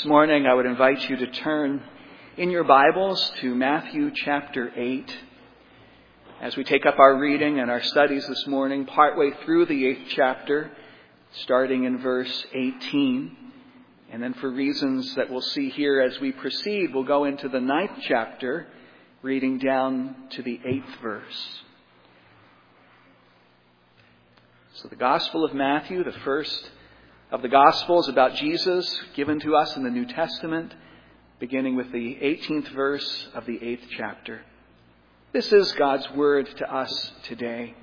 This morning I would invite you to turn in your Bibles to Matthew chapter 8 as we take up our reading and our studies this morning, partway through the 8th chapter, starting in verse 18. And then for reasons that we'll see here as we proceed, we'll go into the 9th chapter, reading down to the 8th verse. So the Gospel of Matthew, the first of the Gospels about Jesus given to us in the New Testament, beginning with the 18th verse of the 8th chapter. This is God's word to us today.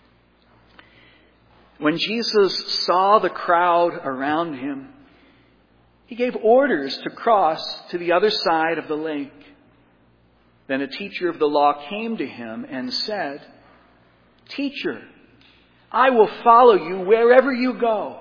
When Jesus saw the crowd around him, he gave orders to cross to the other side of the lake. Then a teacher of the law came to him and said, "Teacher, I will follow you wherever you go."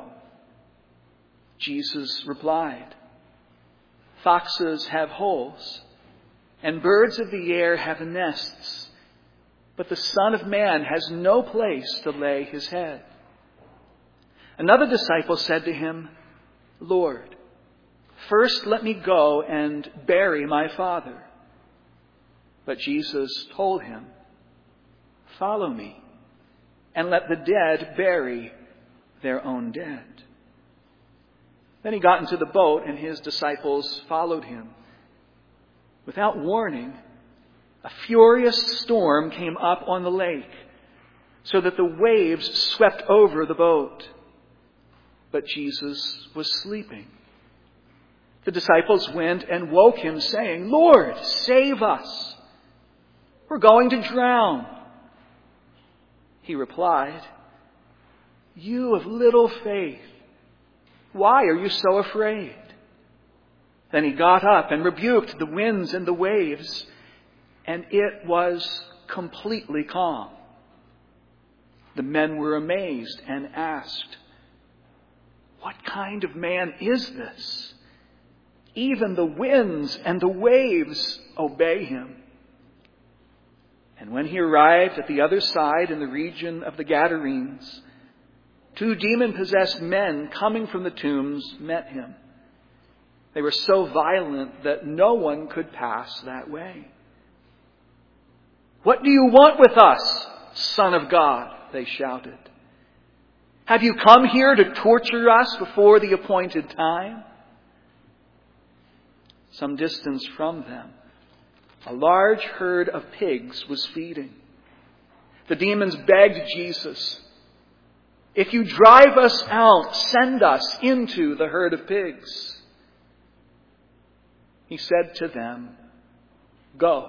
Jesus replied, "Foxes have holes, and birds of the air have nests, but the Son of Man has no place to lay his head." Another disciple said to him, "Lord, first let me go and bury my father." But Jesus told him, "Follow me, and let the dead bury their own dead." Then he got into the boat, and his disciples followed him. Without warning, a furious storm came up on the lake, so that the waves swept over the boat. But Jesus was sleeping. The disciples went and woke him, saying, "Lord, save us! We're going to drown." He replied, "You of little faith, why are you so afraid?" Then he got up and rebuked the winds and the waves, and it was completely calm. The men were amazed and asked, "What kind of man is this? Even the winds and the waves obey him." And when he arrived at the other side in the region of the Gadarenes, 2 demon-possessed men coming from the tombs met him. They were so violent that no one could pass that way. "What do you want with us, Son of God?" they shouted. "Have you come here to torture us before the appointed time?" Some distance from them, a large herd of pigs was feeding. The demons begged Jesus, "If you drive us out, send us into the herd of pigs." He said to them, "Go."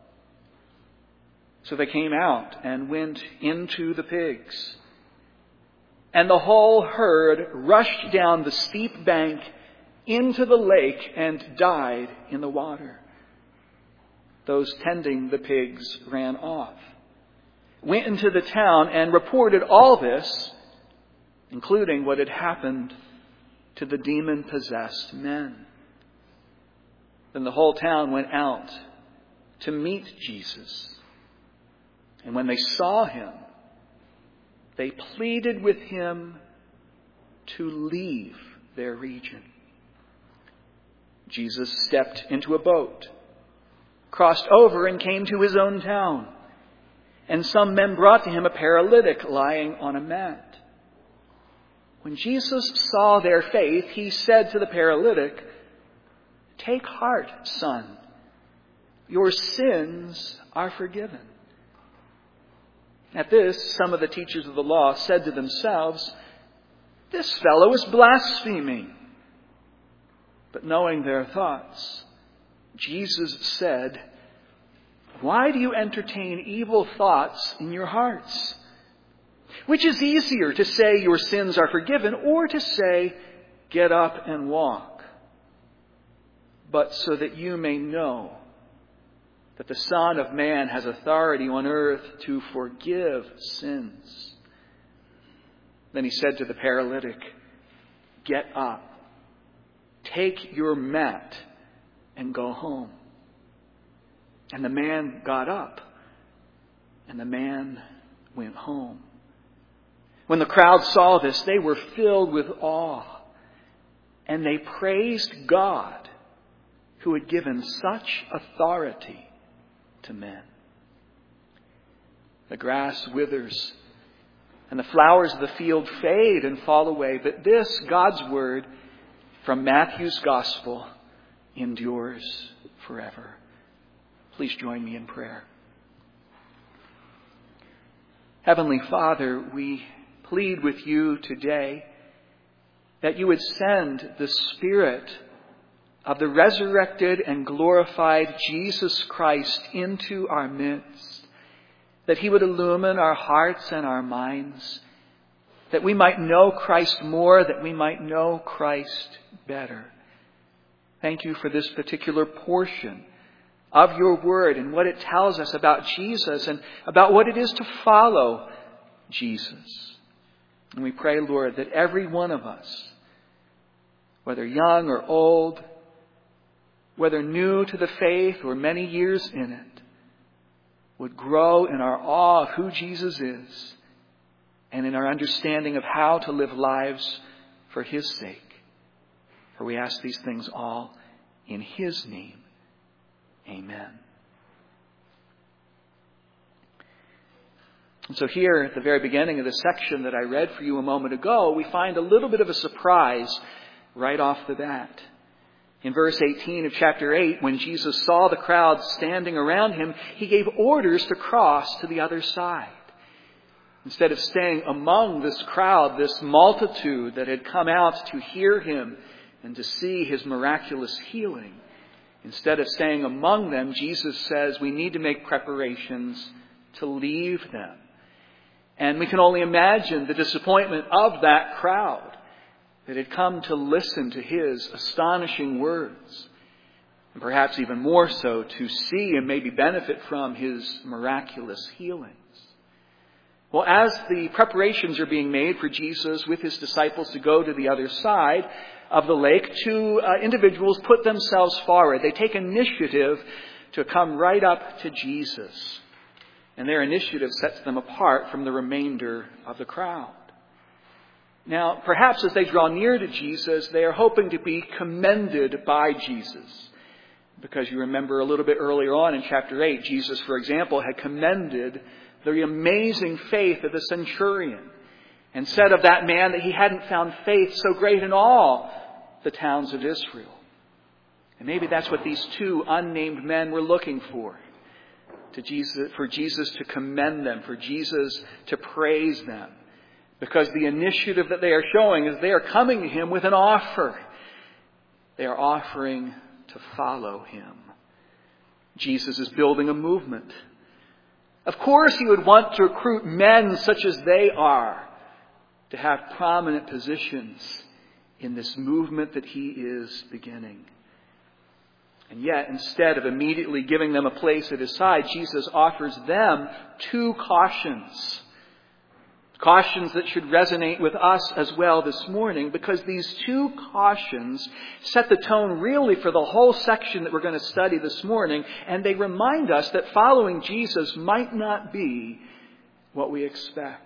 So they came out and went into the pigs. And the whole herd rushed down the steep bank into the lake and died in the water. Those tending the pigs ran off, went into the town and reported all this, including what had happened to the demon-possessed men. Then the whole town went out to meet Jesus. And when they saw him, they pleaded with him to leave their region. Jesus stepped into a boat, crossed over, and came to his own town. And some men brought to him a paralytic lying on a mat. When Jesus saw their faith, he said to the paralytic, "Take heart, son. Your sins are forgiven." At this, some of the teachers of the law said to themselves, "This fellow is blaspheming." But knowing their thoughts, Jesus said, "Why do you entertain evil thoughts in your hearts? Which is easier, to say your sins are forgiven, or to say, get up and walk? But so that you may know that the Son of Man has authority on earth to forgive sins." Then he said to the paralytic, "Get up, take your mat, and go home." And the man got up, and the man went home. When the crowd saw this, they were filled with awe, and they praised God who had given such authority to men. The grass withers and the flowers of the field fade and fall away, but this, God's word from Matthew's gospel, endures forever. Please join me in prayer. Heavenly Father, we plead with you today that you would send the Spirit of the resurrected and glorified Jesus Christ into our midst, that he would illumine our hearts and our minds, that we might know Christ more, that we might know Christ better. Thank you for this particular portion of your word and what it tells us about Jesus and about what it is to follow Jesus. And we pray, Lord, that every one of us, whether young or old, whether new to the faith or many years in it, would grow in our awe of who Jesus is and in our understanding of how to live lives for his sake. For we ask these things all in his name. Amen. And so here at the very beginning of the section that I read for you a moment ago, we find a little bit of a surprise right off the bat. In verse 18 of chapter 8, when Jesus saw the crowd standing around him, he gave orders to cross to the other side. Instead of staying among this crowd, this multitude that had come out to hear him and to see his miraculous healing, instead of staying among them, Jesus says we need to make preparations to leave them. And we can only imagine the disappointment of that crowd that had come to listen to his astonishing words, and perhaps even more so to see and maybe benefit from his miraculous healings. Well, as the preparations are being made for Jesus with his disciples to go to the other side of the lake, two individuals put themselves forward. They take initiative to come right up to Jesus. And their initiative sets them apart from the remainder of the crowd. Now, perhaps as they draw near to Jesus, they are hoping to be commended by Jesus. Because you remember a little bit earlier on in chapter 8, Jesus, for example, had commended the amazing faith of the centurion and said of that man that he hadn't found faith so great in all the towns of Israel. And maybe that's what these two unnamed men were looking for Jesus to commend them, for Jesus to praise them. Because the initiative that they are showing is they are coming to him with an offer. They are offering to follow him. Jesus is building a movement. Of course, he would want to recruit men such as they are to have prominent positions in this movement that he is beginning. And yet, instead of immediately giving them a place at his side, Jesus offers them two cautions. Cautions that should resonate with us as well this morning, because these two cautions set the tone really for the whole section that we're going to study this morning, and they remind us that following Jesus might not be what we expect.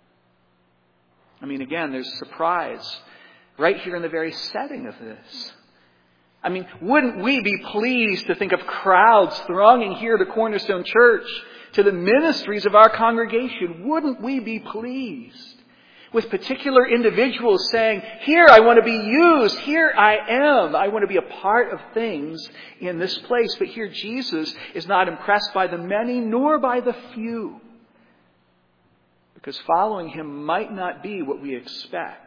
I mean, again, there's surprise right here in the very setting of this. I mean, wouldn't we be pleased to think of crowds thronging here to Cornerstone Church, to the ministries of our congregation? Wouldn't we be pleased with particular individuals saying, here I want to be used, here I am, I want to be a part of things in this place. But here Jesus is not impressed by the many nor by the few, because following him might not be what we expect.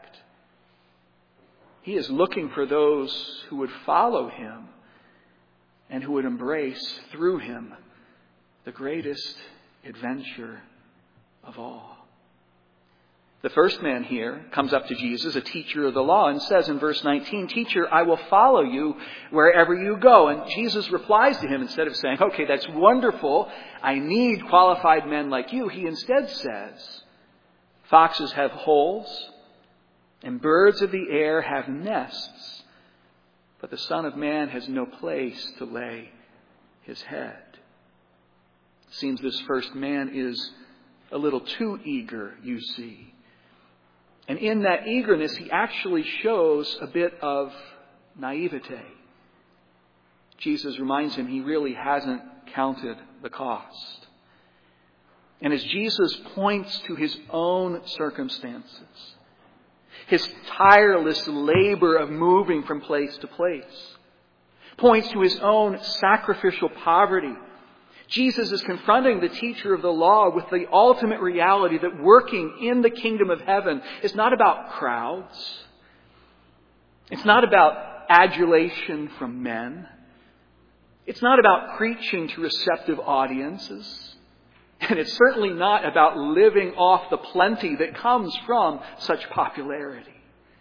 He is looking for those who would follow him and who would embrace through him the greatest adventure of all. The first man here comes up to Jesus, a teacher of the law, and says in verse 19, "Teacher, I will follow you wherever you go." And Jesus replies to him, instead of saying, "Okay, that's wonderful, I need qualified men like you," he instead says, "Foxes have holes, and birds of the air have nests, but the Son of Man has no place to lay his head." It seems this first man is a little too eager, you see. And in that eagerness, he actually shows a bit of naivete. Jesus reminds him he really hasn't counted the cost. And as Jesus points to his own circumstances, his tireless labor of moving from place to place, points to his own sacrificial poverty, Jesus is confronting the teacher of the law with the ultimate reality that working in the kingdom of heaven is not about crowds. It's not about adulation from men. It's not about preaching to receptive audiences. And it's certainly not about living off the plenty that comes from such popularity.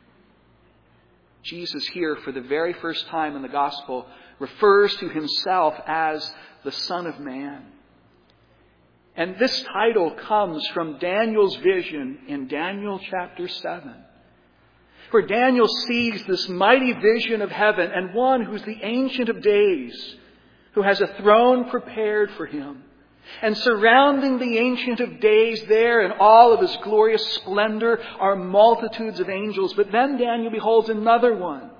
Jesus here, for the very first time in the gospel, refers to himself as the Son of Man. And this title comes from Daniel's vision in Daniel chapter 7, where Daniel sees this mighty vision of heaven and one who's the Ancient of Days, who has a throne prepared for him. And surrounding the Ancient of Days there in all of his glorious splendor are multitudes of angels. But then Daniel beholds another one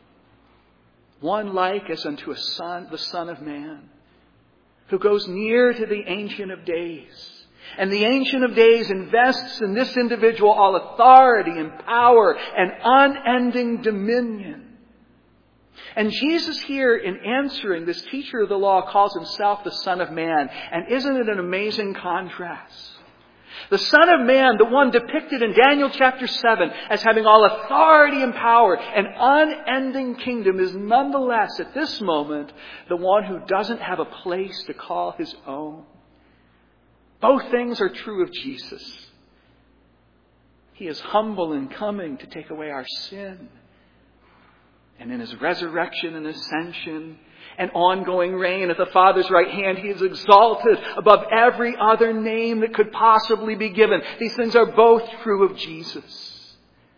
like as unto the Son of Man, who goes near to the Ancient of Days. And the Ancient of Days invests in this individual all authority and power and unending dominion. And Jesus here, in answering this teacher of the law, calls himself the Son of Man. And isn't it an amazing contrast? The Son of Man, the one depicted in Daniel chapter 7 as having all authority and power and unending kingdom, is nonetheless at this moment the one who doesn't have a place to call his own. Both things are true of Jesus. He is humble in coming to take away our sin. And in his resurrection and ascension and ongoing reign at the Father's right hand, he is exalted above every other name that could possibly be given. These things are both true of Jesus.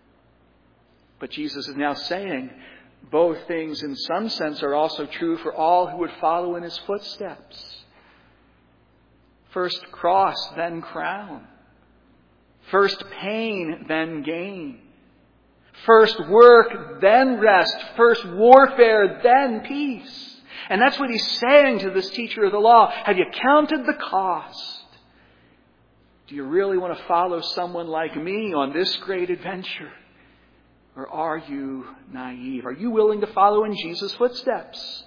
But Jesus is now saying both things in some sense are also true for all who would follow in his footsteps. First cross, then crown. First pain, then gain. First work, then rest. First warfare, then peace. And that's what he's saying to this teacher of the law. Have you counted the cost? Do you really want to follow someone like me on this great adventure? Or are you naive? Are you willing to follow in Jesus' footsteps?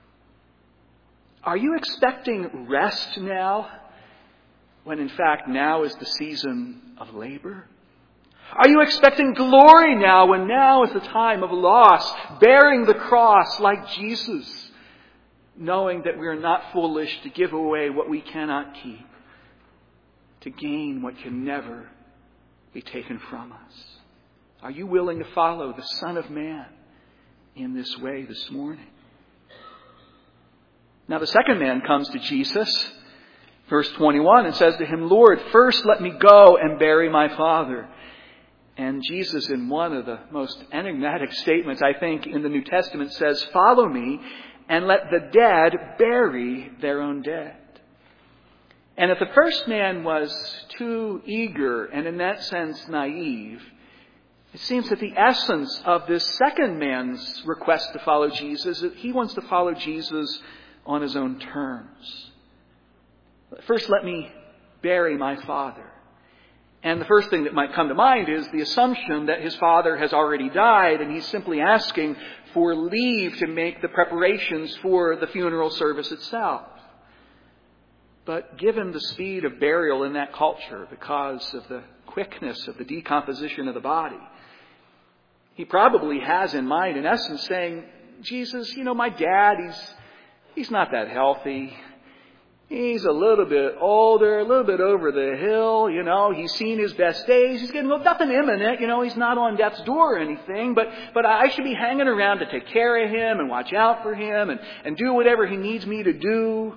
Are you expecting rest now, when in fact now is the season of labor? Are you expecting glory now, when now is the time of loss, bearing the cross like Jesus, knowing that we are not foolish to give away what we cannot keep, to gain what can never be taken from us? Are you willing to follow the Son of Man in this way this morning? Now the second man comes to Jesus, verse 21, and says to him, Lord, first let me go and bury my father. And Jesus, in one of the most enigmatic statements, I think, in the New Testament, says, follow me and let the dead bury their own dead. And if the first man was too eager and in that sense naive, it seems that the essence of this second man's request to follow Jesus is that he wants to follow Jesus on his own terms. First, let me bury my father. And the first thing that might come to mind is the assumption that his father has already died and he's simply asking for leave to make the preparations for the funeral service itself. But given the speed of burial in that culture, because of the quickness of the decomposition of the body, he probably has in mind, in essence, saying, Jesus, my dad, he's not that healthy. He's a little bit older, a little bit over the hill, he's seen his best days. He's getting nothing imminent, he's not on death's door or anything, but I should be hanging around to take care of him and watch out for him and do whatever he needs me to do.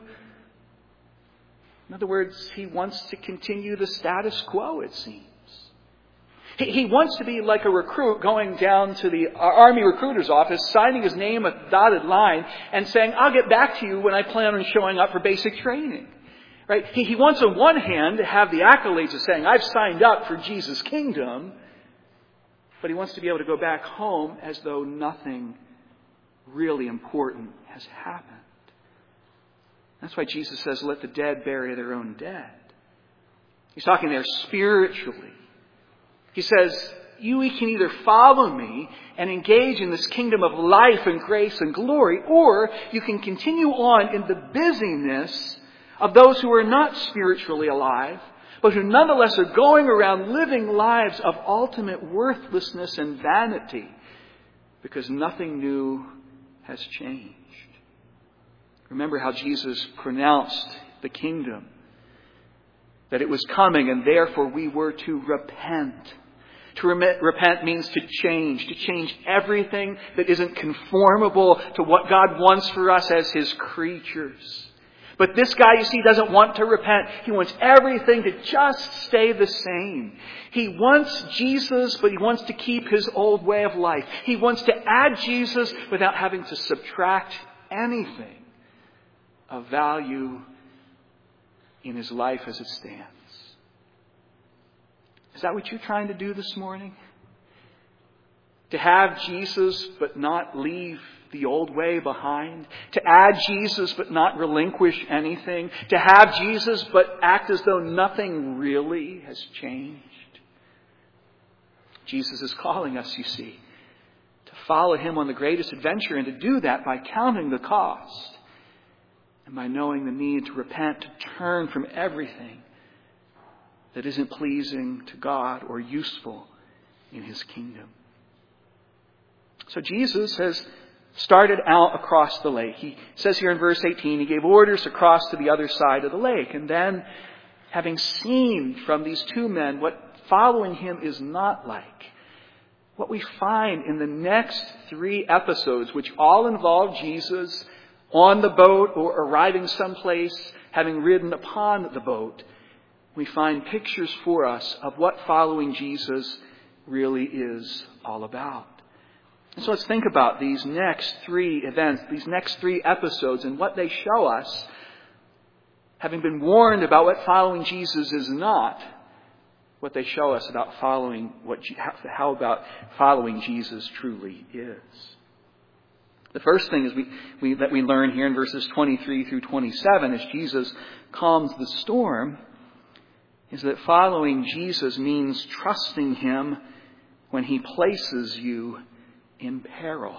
In other words, he wants to continue the status quo, it seems. He wants to be like a recruit going down to the Army recruiter's office, signing his name a dotted line and saying, I'll get back to you when I plan on showing up for basic training. Right? He wants on one hand to have the accolades of saying, I've signed up for Jesus' kingdom, but he wants to be able to go back home as though nothing really important has happened. That's why Jesus says, let the dead bury their own dead. He's talking there spiritually. He says, you can either follow me and engage in this kingdom of life and grace and glory, or you can continue on in the busyness of those who are not spiritually alive, but who nonetheless are going around living lives of ultimate worthlessness and vanity, because nothing new has changed. Remember how Jesus pronounced the kingdom, that it was coming, and therefore we were to repent. To repent means to change everything that isn't conformable to what God wants for us as His creatures. But this guy, you see, doesn't want to repent. He wants everything to just stay the same. He wants Jesus, but he wants to keep his old way of life. He wants to add Jesus without having to subtract anything of value in his life as it stands. Is that what you're trying to do this morning? To have Jesus but not leave the old way behind? To add Jesus but not relinquish anything? To have Jesus but act as though nothing really has changed? Jesus is calling us, you see, to follow Him on the greatest adventure, and to do that by counting the cost and by knowing the need to repent, to turn from everything that isn't pleasing to God or useful in His kingdom. So Jesus has started out across the lake. He says here in verse 18, He gave orders to cross to the other side of the lake. And then, having seen from these two men what following Him is not like, what we find in the next 3 episodes, which all involve Jesus on the boat or arriving someplace, having ridden upon the boat, we find pictures for us of what following Jesus really is all about. And so let's think about these next 3 events, these next 3 episodes, and what they show us, having been warned about what following Jesus is not, what they show us about how about following Jesus truly is. The first thing is that we learn here in verses 23 through 27, as Jesus calms the storm, is that following Jesus means trusting Him when He places you in peril.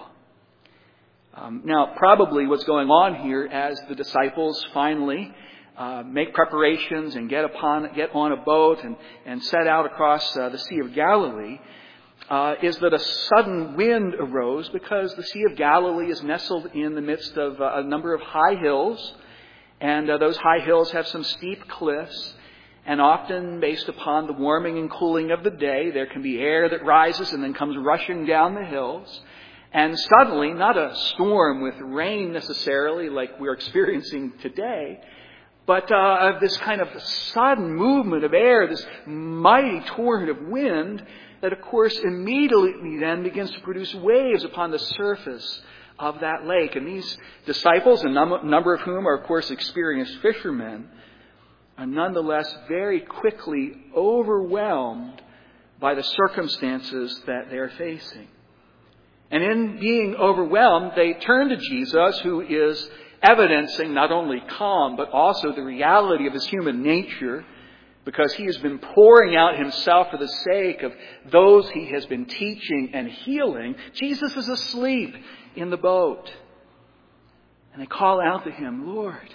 Now, probably what's going on here as the disciples finally make preparations and get on a boat and set out across the Sea of Galilee, is that a sudden wind arose, because the Sea of Galilee is nestled in the midst of a number of high hills, and those high hills have some steep cliffs. And often, based upon the warming and cooling of the day, there can be air that rises and then comes rushing down the hills. And suddenly, not a storm with rain necessarily like we're experiencing today, but this kind of sudden movement of air, this mighty torrent of wind that, of course, immediately then begins to produce waves upon the surface of that lake. And these disciples, a number of whom are, of course, experienced fishermen, are nonetheless very quickly overwhelmed by the circumstances that they're facing. And in being overwhelmed, they turn to Jesus, who is evidencing not only calm, but also the reality of His human nature, because He has been pouring out Himself for the sake of those He has been teaching and healing. Jesus is asleep in the boat. And they call out to Him, Lord,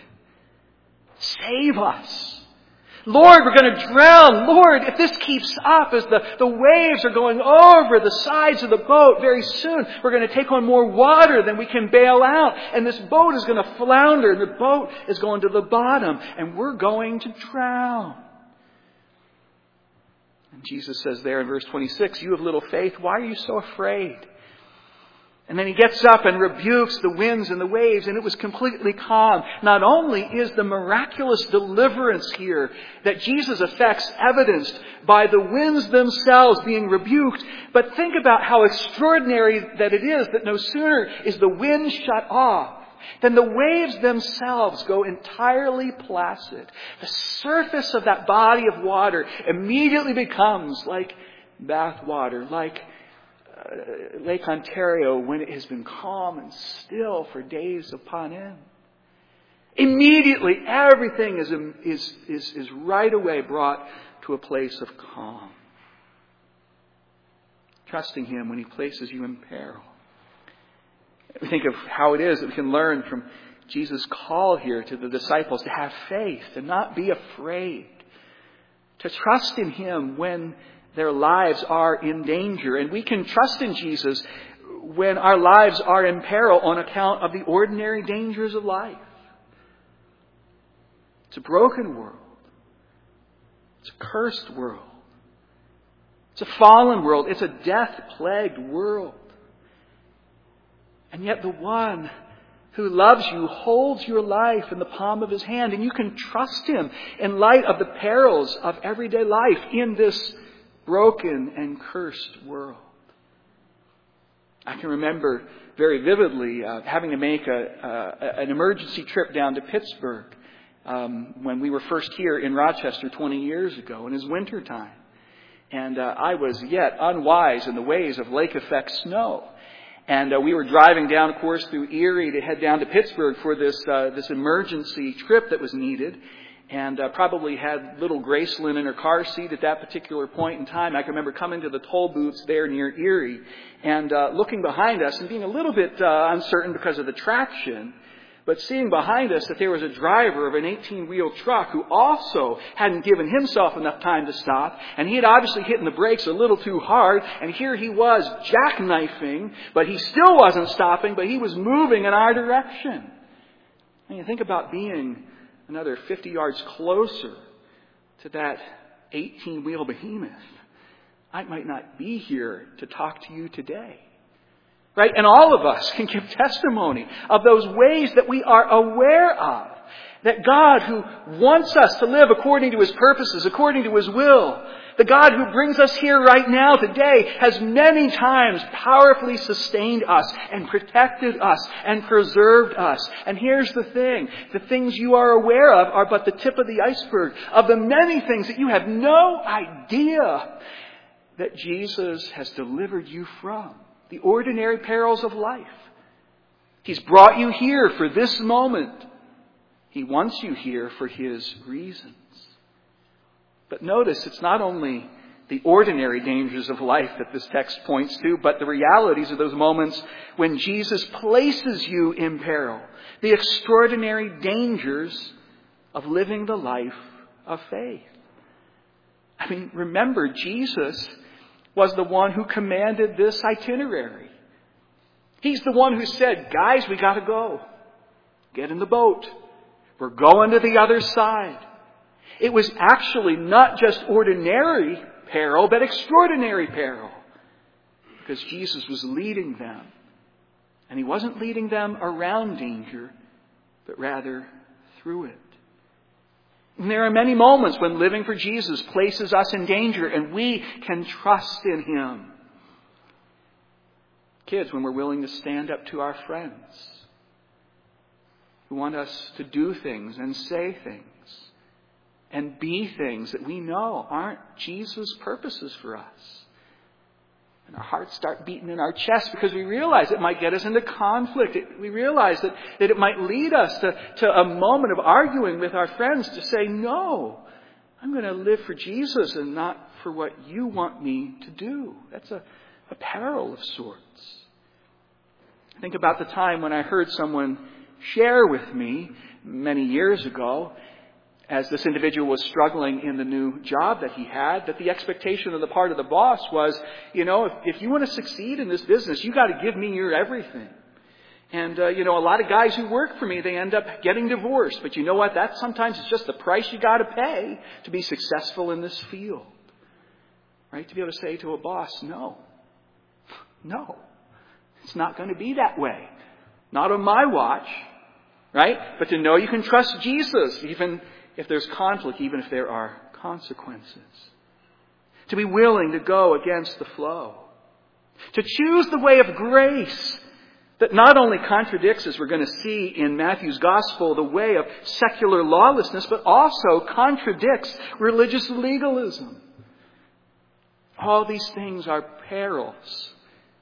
save us. Lord, we're going to drown. Lord, if this keeps up as the waves are going over the sides of the boat, very soon we're going to take on more water than we can bail out. And this boat is going to flounder. And the boat is going to the bottom. And we're going to drown. And Jesus says there in verse 26, you have little faith. Why are you so afraid? And then He gets up and rebukes the winds and the waves, and it was completely calm. Not only is the miraculous deliverance here that Jesus effects evidenced by the winds themselves being rebuked, but think about how extraordinary that it is that no sooner is the wind shut off than the waves themselves go entirely placid. The surface of that body of water immediately becomes like bath water, like Lake Ontario when it has been calm and still for days upon end. Immediately, everything is right away brought to a place of calm. Trusting Him when He places you in peril. We think of how it is that we can learn from Jesus' call here to the disciples to have faith and not be afraid. To trust in Him when their lives are in danger. And we can trust in Jesus when our lives are in peril on account of the ordinary dangers of life. It's a broken world. It's a cursed world. It's a fallen world. It's a death-plagued world. And yet the one who loves you holds your life in the palm of His hand, and you can trust Him in light of the perils of everyday life in this broken and cursed world. I can remember very vividly having to make an emergency trip down to Pittsburgh when we were first here in Rochester 20 years ago, and it was winter time. And I was yet unwise in the ways of lake effect snow. And we were driving down, of course, through Erie to head down to Pittsburgh for this emergency trip that was needed. And probably had little Gracelyn in her car seat at that particular point in time. I can remember coming to the toll booths there near Erie and looking behind us and being a little bit uncertain because of the traction. But seeing behind us that there was a driver of an 18-wheel truck who also hadn't given himself enough time to stop. And he had obviously hit the brakes a little too hard. And here he was jackknifing, but he still wasn't stopping, but he was moving in our direction. And you think about being another 50 yards closer to that 18-wheel behemoth. I might not be here to talk to you today. Right? And all of us can give testimony of those ways that we are aware of. That God who wants us to live according to His purposes, according to His will, the God who brings us here right now today has many times powerfully sustained us and protected us and preserved us. And here's the thing. The things you are aware of are but the tip of the iceberg of the many things that you have no idea that Jesus has delivered you from. The ordinary perils of life. He's brought you here for this moment. He wants you here for His reasons. But notice, it's not only the ordinary dangers of life that this text points to, but the realities of those moments when Jesus places you in peril. The extraordinary dangers of living the life of faith. I mean, remember, Jesus was the one who commanded this itinerary. He's the one who said, guys, we got to go. Get in the boat. We're going to the other side. It was actually not just ordinary peril, but extraordinary peril. Because Jesus was leading them. And He wasn't leading them around danger, but rather through it. And there are many moments when living for Jesus places us in danger, and we can trust in Him. Kids, when we're willing to stand up to our friends who want us to do things and say things and be things that we know aren't Jesus' purposes for us. And our hearts start beating in our chest because we realize it might get us into conflict. We realize that it might lead us to a moment of arguing with our friends to say, no, I'm going to live for Jesus and not for what you want me to do. That's a peril of sorts. Think about the time when I heard someone share with me many years ago, as this individual was struggling in the new job that he had, that the expectation on the part of the boss was, if you want to succeed in this business, you got to give me your everything. And, a lot of guys who work for me, they end up getting divorced. But you know what? That sometimes is just the price you got to pay to be successful in this field. Right? To be able to say to a boss, no, it's not going to be that way. Not on my watch. Right? But to know you can trust Jesus, even if there's conflict, even if there are consequences. To be willing to go against the flow. To choose the way of grace that not only contradicts, as we're going to see in Matthew's gospel, the way of secular lawlessness, but also contradicts religious legalism. All these things are perils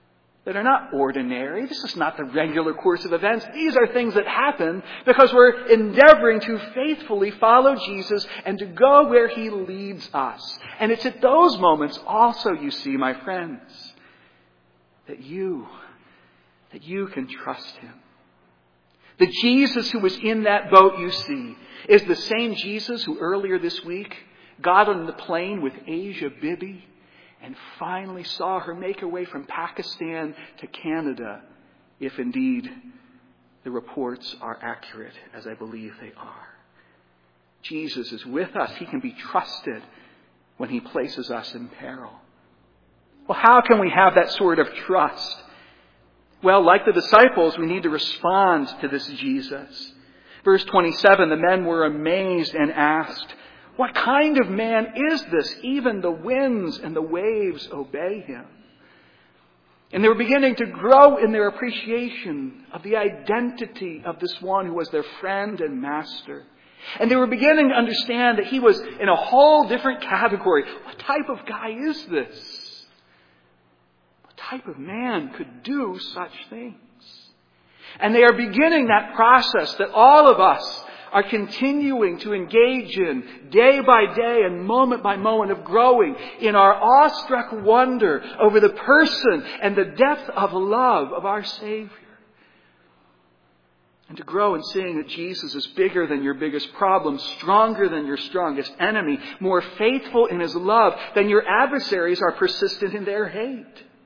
that are not ordinary. This is not the regular course of events. These are things that happen because we're endeavoring to faithfully follow Jesus and to go where He leads us. And it's at those moments also, you see, my friends, that you can trust Him. The Jesus who was in that boat, you see, is the same Jesus who earlier this week got on the plane with Asia Bibi and finally saw her make her way from Pakistan to Canada, if indeed the reports are accurate, as I believe they are. Jesus is with us. He can be trusted when He places us in peril. Well, how can we have that sort of trust? Well, like the disciples, we need to respond to this Jesus. Verse 27, the men were amazed and asked, "What kind of man is this? Even the winds and the waves obey Him." And they were beginning to grow in their appreciation of the identity of this one who was their friend and master. And they were beginning to understand that He was in a whole different category. What type of guy is this? What type of man could do such things? And they are beginning that process that all of us are continuing to engage in day by day and moment by moment of growing in our awestruck wonder over the person and the depth of love of our Savior. And to grow in seeing that Jesus is bigger than your biggest problem, stronger than your strongest enemy, more faithful in His love than your adversaries are persistent in their hate.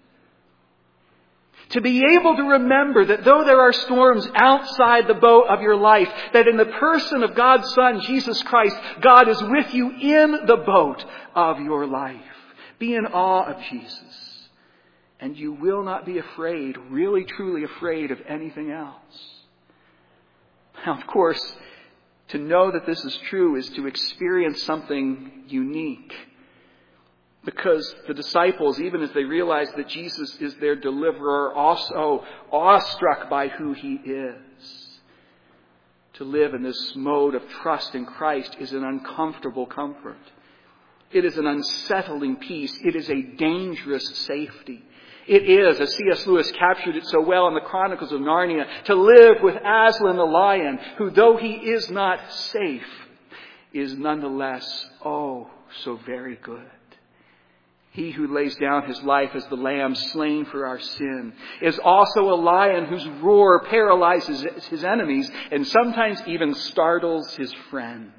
To be able to remember that though there are storms outside the boat of your life, that in the person of God's Son, Jesus Christ, God is with you in the boat of your life. Be in awe of Jesus. And you will not be afraid, really truly afraid of anything else. Now, of course, to know that this is true is to experience something unique. Because the disciples, even as they realized that Jesus is their deliverer, are also awestruck by who He is. To live in this mode of trust in Christ is an uncomfortable comfort. It is an unsettling peace. It is a dangerous safety. It is, as C.S. Lewis captured it so well in the Chronicles of Narnia, to live with Aslan the lion, who though he is not safe, is nonetheless, oh, so very good. He who lays down His life as the lamb slain for our sin is also a lion whose roar paralyzes his enemies and sometimes even startles his friends.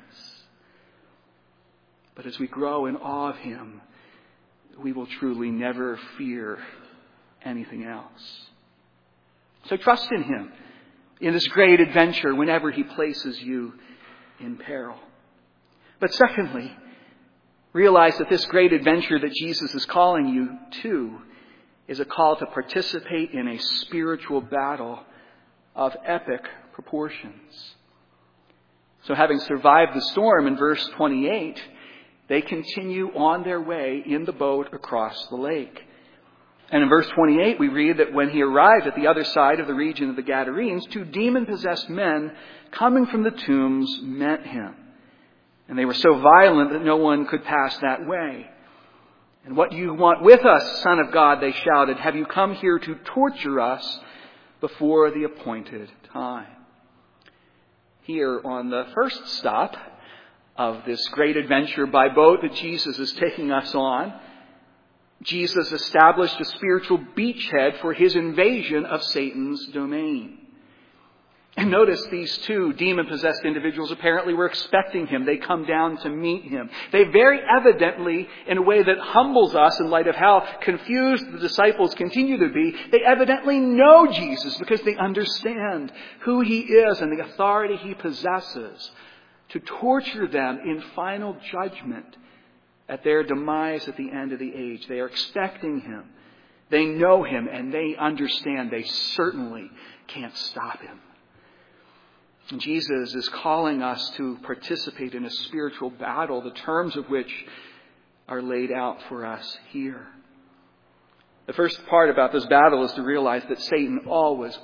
But as we grow in awe of Him, we will truly never fear anything else. So trust in Him in this great adventure whenever He places you in peril. But secondly, realize that this great adventure that Jesus is calling you to is a call to participate in a spiritual battle of epic proportions. So having survived the storm in verse 28, they continue on their way in the boat across the lake. And in verse 28, we read that when He arrived at the other side of the region of the Gadarenes, 2 demon-possessed men coming from the tombs met Him. And they were so violent that no one could pass that way. "And what do you want with us, Son of God?" they shouted. "Have you come here to torture us before the appointed time?" Here on the first stop of this great adventure by boat that Jesus is taking us on, Jesus established a spiritual beachhead for His invasion of Satan's domain. And notice these 2 demon-possessed individuals apparently were expecting Him. They come down to meet Him. They very evidently, in a way that humbles us in light of how confused the disciples continue to be, they evidently know Jesus because they understand who He is and the authority He possesses to torture them in final judgment at their demise at the end of the age. They are expecting Him. They know Him and they understand they certainly can't stop Him. And Jesus is calling us to participate in a spiritual battle, the terms of which are laid out for us here. The first part about this battle is to realize that Satan always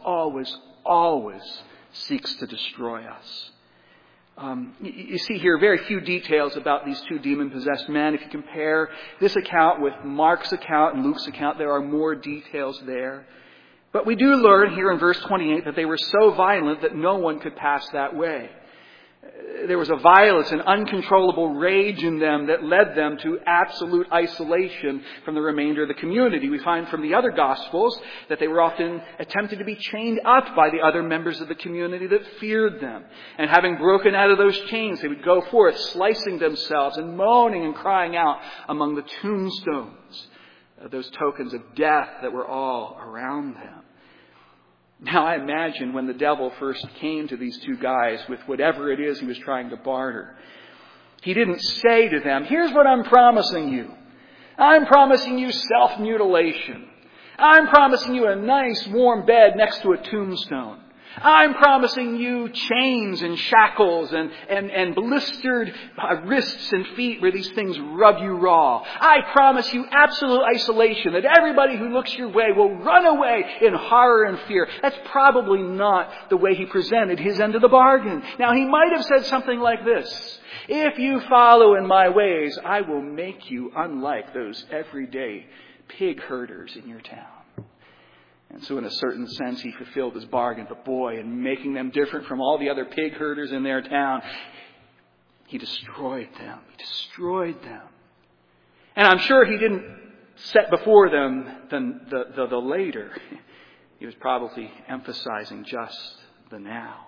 seeks to destroy us. You see here very few details about these 2 demon-possessed men. If you compare this account with Mark's account and Luke's account, there are more details there. But we do learn here in verse 28 that they were so violent that no one could pass that way. There was a violence and uncontrollable rage in them that led them to absolute isolation from the remainder of the community. We find from the other Gospels that they were often attempted to be chained up by the other members of the community that feared them. And having broken out of those chains, they would go forth, slicing themselves and moaning and crying out among the tombstones, those tokens of death that were all around them. Now, I imagine when the devil first came to these two guys with whatever it is he was trying to barter, he didn't say to them, here's what I'm promising you. I'm promising you self-mutilation. I'm promising you a nice warm bed next to a tombstone. I'm promising you chains and shackles and blistered wrists and feet where these things rub you raw. I promise you absolute isolation, that everybody who looks your way will run away in horror and fear. That's probably not the way he presented his end of the bargain. Now, he might have said something like this: if you follow in my ways, I will make you unlike those everyday pig herders in your town. And so in a certain sense, he fulfilled his bargain. But boy, in making them different from all the other pig herders in their town, he destroyed them. He destroyed them. And I'm sure he didn't set before them the later. He was probably emphasizing just the now.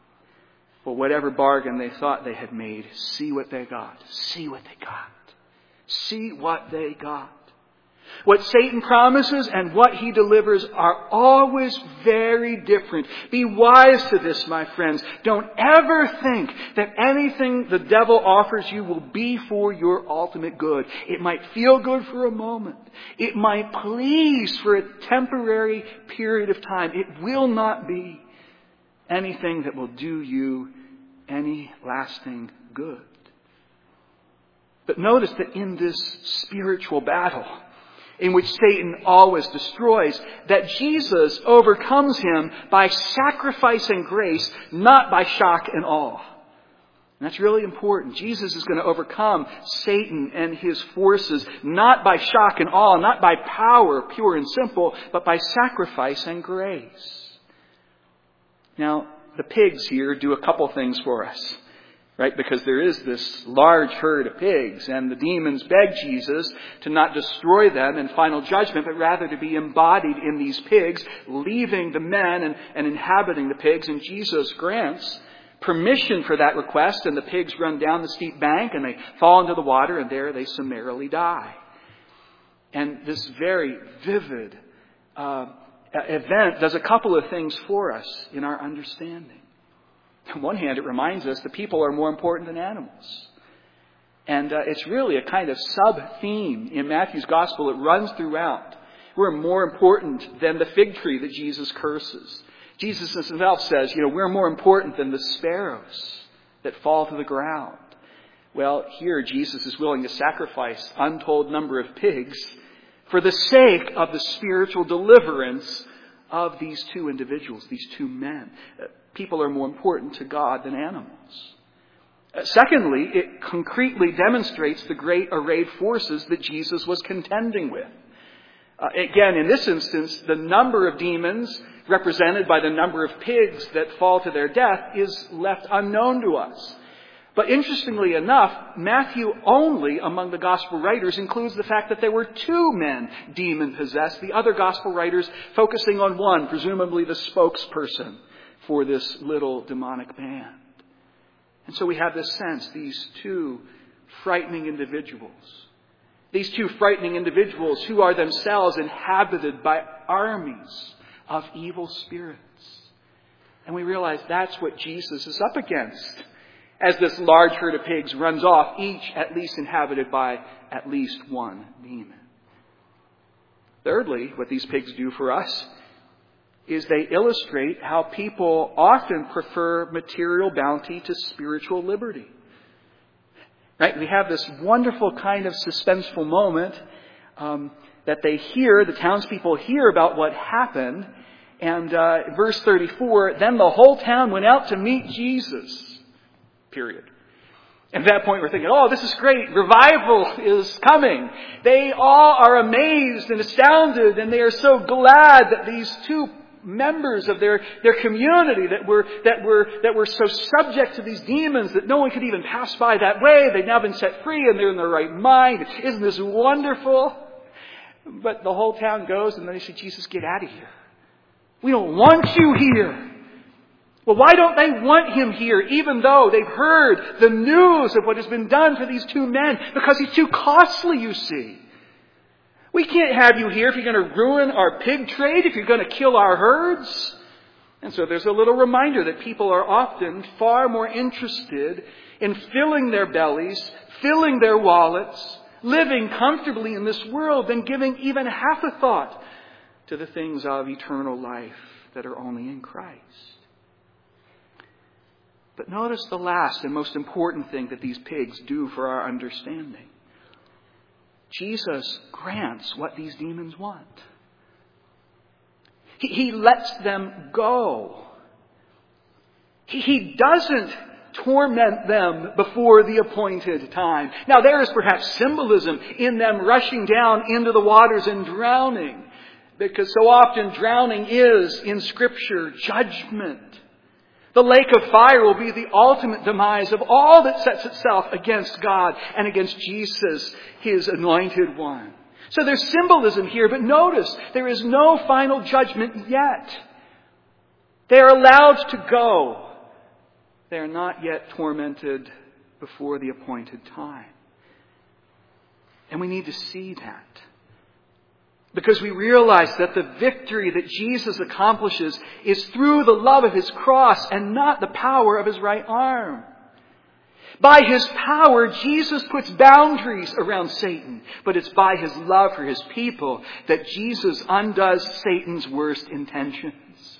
But whatever bargain they thought they had made, see what they got. See what they got. See what they got. What Satan promises and what he delivers are always very different. Be wise to this, my friends. Don't ever think that anything the devil offers you will be for your ultimate good. It might feel good for a moment. It might please for a temporary period of time. It will not be anything that will do you any lasting good. But notice that in this spiritual battle, in which Satan always destroys, that Jesus overcomes him by sacrificing grace, not by shock and awe. And that's really important. Jesus is going to overcome Satan and his forces, not by shock and awe, not by power, pure and simple, but by sacrifice and grace. Now, the pigs here do a couple things for us. Right? Because there is this large herd of pigs, and the demons beg Jesus to not destroy them in final judgment, but rather to be embodied in these pigs, leaving the men and inhabiting the pigs. And Jesus grants permission for that request, and the pigs run down the steep bank, and they fall into the water, and there they summarily die. And this very vivid event does a couple of things for us in our understanding. On one hand, it reminds us that people are more important than animals. And it's really a kind of sub-theme in Matthew's gospel. It runs throughout. We're more important than the fig tree that Jesus curses. Jesus himself says, we're more important than the sparrows that fall to the ground. Well, here Jesus is willing to sacrifice untold number of pigs for the sake of the spiritual deliverance of these two individuals, these two men. People are more important to God than animals. Secondly, it concretely demonstrates the great arrayed forces that Jesus was contending with. Again, in this instance, the number of demons represented by the number of pigs that fall to their death is left unknown to us. But interestingly enough, Matthew only among the gospel writers includes the fact that there were two men demon-possessed. The other gospel writers focusing on one, presumably the spokesperson for this little demonic band. And so we have this sense, these two frightening individuals. These two frightening individuals who are themselves inhabited by armies of evil spirits. And we realize that's what Jesus is up against as this large herd of pigs runs off, each at least inhabited by at least one demon. Thirdly, what these pigs do for us is they illustrate how people often prefer material bounty to spiritual liberty. Right? We have this wonderful kind of suspenseful moment that the townspeople hear about what happened. And verse 34, then the whole town went out to meet Jesus. Period. At that point, we're thinking, oh, this is great. Revival is coming. They all are amazed and astounded, and they are so glad that these two members of their community that were so subject to these demons that no one could even pass by that way. They've now been set free and they're in their right mind. Isn't this wonderful? But the whole town goes and then they say, Jesus, get out of here. We don't want you here. Well, why don't they want him here, even though they've heard the news of what has been done for these two men? Because he's too costly, you see. We can't have you here if you're going to ruin our pig trade, if you're going to kill our herds. And so there's a little reminder that people are often far more interested in filling their bellies, filling their wallets, living comfortably in this world than giving even half a thought to the things of eternal life that are only in Christ. But notice the last and most important thing that these pigs do for our understanding. Jesus grants what these demons want. He lets them go. He doesn't torment them before the appointed time. Now, there is perhaps symbolism in them rushing down into the waters and drowning, because so often drowning is, in Scripture, judgment. The lake of fire will be the ultimate demise of all that sets itself against God and against Jesus, His anointed one. So there's symbolism here, but notice there is no final judgment yet. They are allowed to go. They are not yet tormented before the appointed time. And we need to see that. Because we realize that the victory that Jesus accomplishes is through the love of His cross and not the power of His right arm. By His power, Jesus puts boundaries around Satan. But it's by His love for His people that Jesus undoes Satan's worst intentions.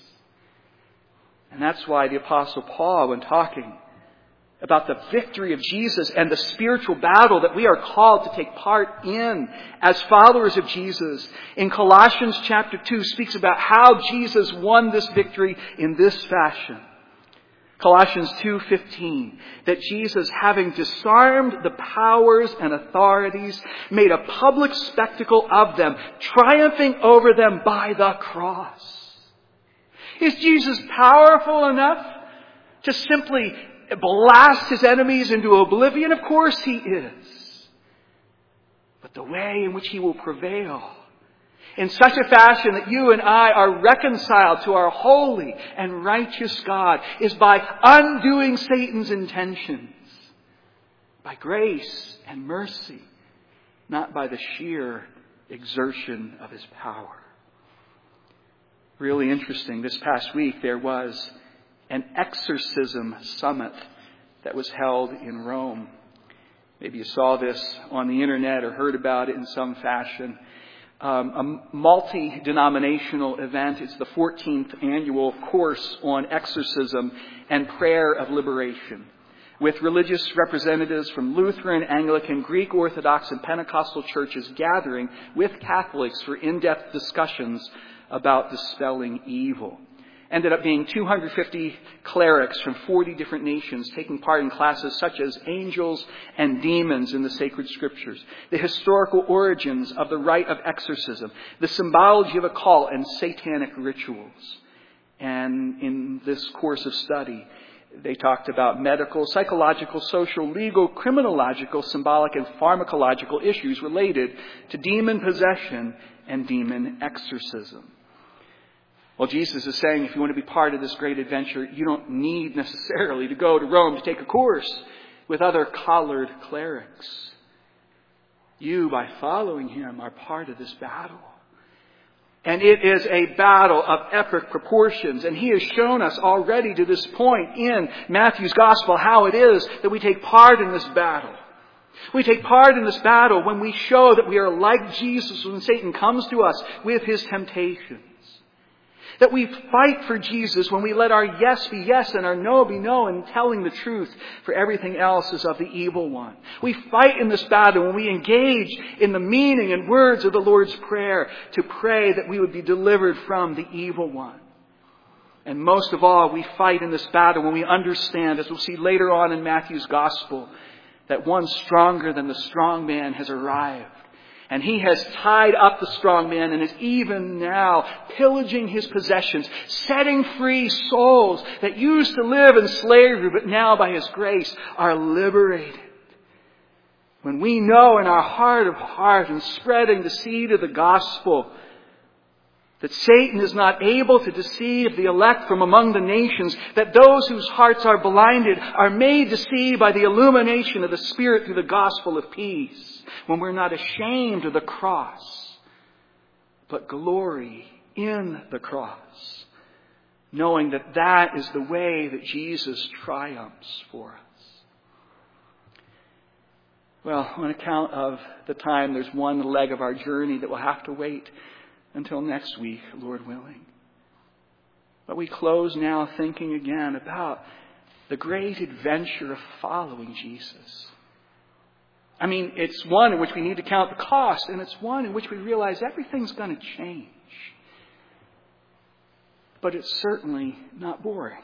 And that's why the Apostle Paul, when talking about the victory of Jesus and the spiritual battle that we are called to take part in as followers of Jesus, in Colossians chapter 2 speaks about how Jesus won this victory in this fashion. Colossians 2:15, that Jesus, having disarmed the powers and authorities, made a public spectacle of them, triumphing over them by the cross. Is Jesus powerful enough to simply blast His enemies into oblivion? Of course He is. But the way in which He will prevail in such a fashion that you and I are reconciled to our holy and righteous God is by undoing Satan's intentions. By grace and mercy, not by the sheer exertion of His power. Really interesting. This past week there was an exorcism summit that was held in Rome. Maybe you saw this on the internet or heard about it in some fashion. A multi-denominational event. It's the 14th annual course on exorcism and prayer of liberation, with religious representatives from Lutheran, Anglican, Greek Orthodox, and Pentecostal churches gathering with Catholics for in-depth discussions about dispelling evil. Ended up being 250 clerics from 40 different nations taking part in classes such as angels and demons in the sacred scriptures, the historical origins of the rite of exorcism, the symbology of occult and satanic rituals. And in this course of study, they talked about medical, psychological, social, legal, criminological, symbolic, and pharmacological issues related to demon possession and demon exorcism. Well, Jesus is saying if you want to be part of this great adventure, you don't need necessarily to go to Rome to take a course with other collared clerics. You, by following Him, are part of this battle. And it is a battle of epic proportions. And He has shown us already to this point in Matthew's Gospel how it is that we take part in this battle. We take part in this battle when we show that we are like Jesus when Satan comes to us with his temptations. That we fight for Jesus when we let our yes be yes and our no be no, and telling the truth, for everything else is of the evil one. We fight in this battle when we engage in the meaning and words of the Lord's Prayer to pray that we would be delivered from the evil one. And most of all, we fight in this battle when we understand, as we'll see later on in Matthew's Gospel, that one stronger than the strong man has arrived. And he has tied up the strong man and is even now pillaging his possessions, setting free souls that used to live in slavery, but now by his grace are liberated. When we know in our heart of heart and spreading the seed of the gospel that Satan is not able to deceive the elect from among the nations, that those whose hearts are blinded are made to see by the illumination of the Spirit through the gospel of peace, when we're not ashamed of the cross, but glory in the cross, knowing that that is the way that Jesus triumphs for us. Well, on account of the time, there's one leg of our journey that will have to wait until next week, Lord willing. But we close now thinking again about the great adventure of following Jesus. I mean, it's one in which we need to count the cost, and it's one in which we realize everything's going to change. But it's certainly not boring.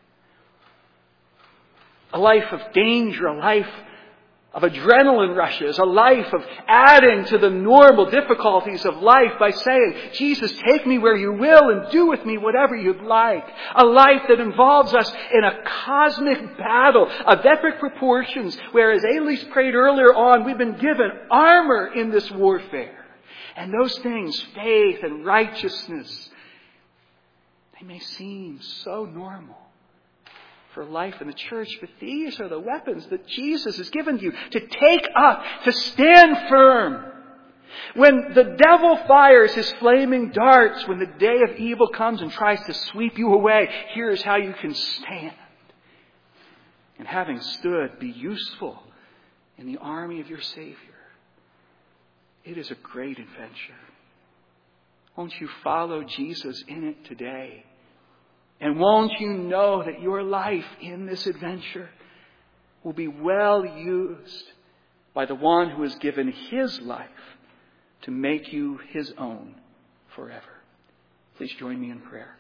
A life of danger, a life of adrenaline rushes, a life of adding to the normal difficulties of life by saying, Jesus, take me where you will and do with me whatever you'd like. A life that involves us in a cosmic battle of epic proportions, where, as Elise prayed earlier on, we've been given armor in this warfare. And those things, faith and righteousness, they may seem so normal for life in the church, but these are the weapons that Jesus has given you to take up, to stand firm. When the devil fires his flaming darts, when the day of evil comes and tries to sweep you away, here's how you can stand. And having stood, be useful in the army of your Savior. It is a great adventure. Won't you follow Jesus in it today? And won't you know that your life in this adventure will be well used by the one who has given his life to make you his own forever. Please join me in prayer.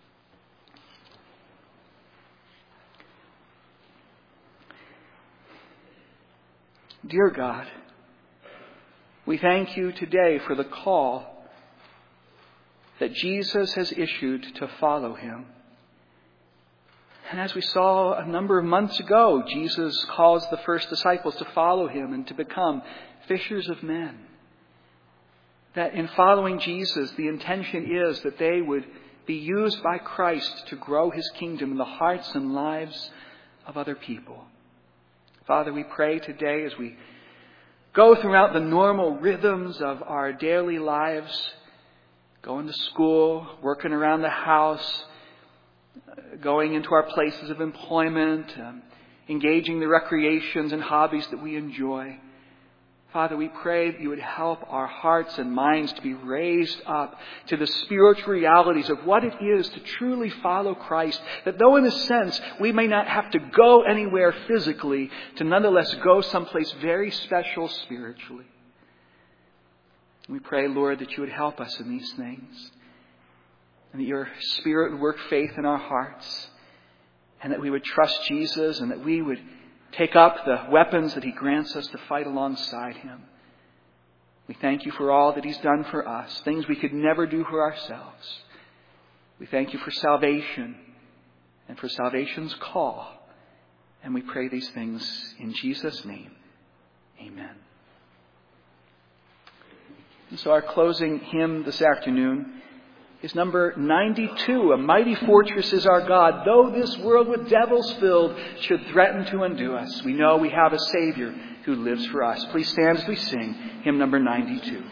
Dear God, we thank you today for the call that Jesus has issued to follow him. And as we saw a number of months ago, Jesus calls the first disciples to follow him and to become fishers of men. That in following Jesus, the intention is that they would be used by Christ to grow his kingdom in the hearts and lives of other people. Father, we pray today as we go throughout the normal rhythms of our daily lives, going to school, working around the house, going into our places of employment, engaging the recreations and hobbies that we enjoy. Father, we pray that you would help our hearts and minds to be raised up to the spiritual realities of what it is to truly follow Christ. That though in a sense we may not have to go anywhere physically, to nonetheless go someplace very special spiritually. We pray, Lord, that you would help us in these things. And that your Spirit would work faith in our hearts. And that we would trust Jesus, and that we would take up the weapons that he grants us to fight alongside him. We thank you for all that he's done for us, things we could never do for ourselves. We thank you for salvation and for salvation's call. And we pray these things in Jesus' name. Amen. And so our closing hymn this afternoon is number 92. A mighty fortress is our God. Though this world with devils filled should threaten to undo us, we know we have a Savior who lives for us. Please stand as we sing hymn number 92.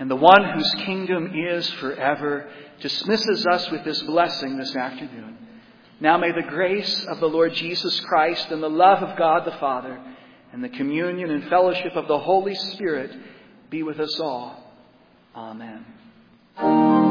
and the one whose kingdom is forever, dismisses us with this blessing this afternoon. Now may the grace of the Lord Jesus Christ and the love of God the Father and the communion and fellowship of the Holy Spirit be with us all. Amen.